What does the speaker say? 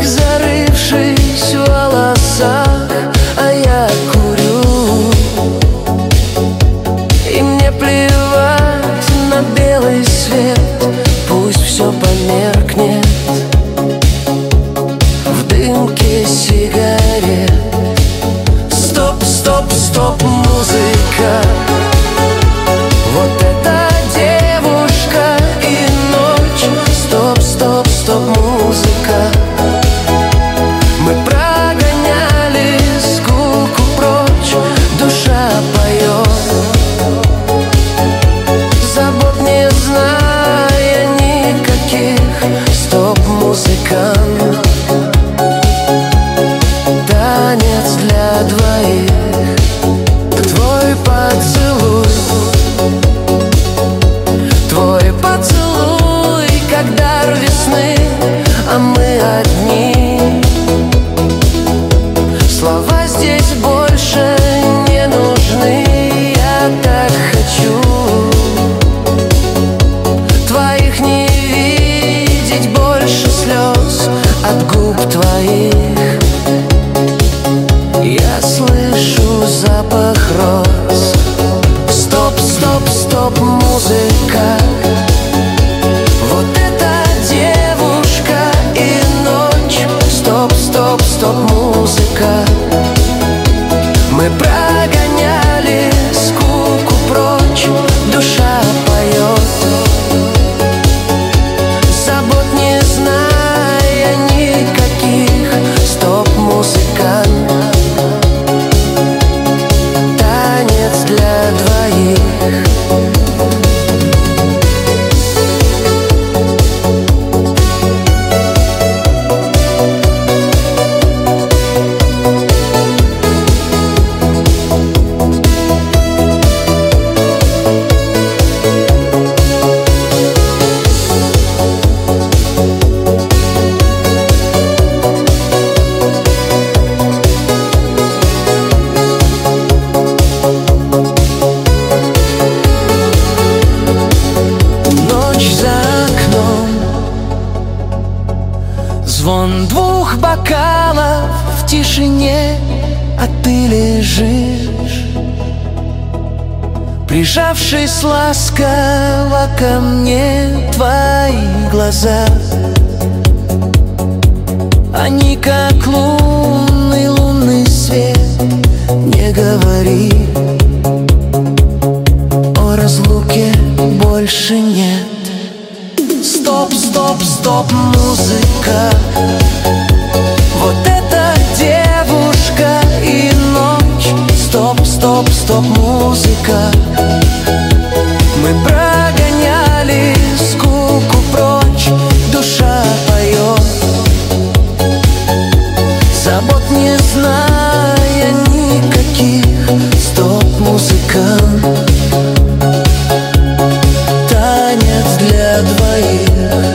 зарывшись в волосах, а я курю. И мне плевать на белый свет, пусть все померкнет в дымке сигарет. Стоп, стоп, стоп, музыка. Вот эта девушка и ночь. Стоп, стоп, стоп, музыка. Мы прогоняли скуку прочь, душа поет, забот не зная никаких. Стоп, музыкант. Танец для двоих. Твой поцелуй, твой поцелуй, как дар весны, а мы одни. Слова здесь больше не нужны. Я так хочу твоих не видеть больше слез от губ твоих. Я слышу запах роз. Стоп, стоп, стоп, музыка. Вот эта девушка и ночь. Стоп, стоп, стоп, музыка. Мы прогоняли скуку прочь, душа поет, забот не зная никаких. Стоп, музыкант. Танец для двоих. Звон двух бокалов в тишине, а ты лежишь, прижавшись ласково ко мне. Твои глаза, они как лунный свет. Не говори, о разлуке больше нет. Стоп, стоп, стоп, музыка. Вот эта девушка и ночь. Стоп, стоп, стоп, музыка. Мы прогоняли скуку прочь, душа поет, забот не зная никаких. Стоп, музыкант. Танец для двоих.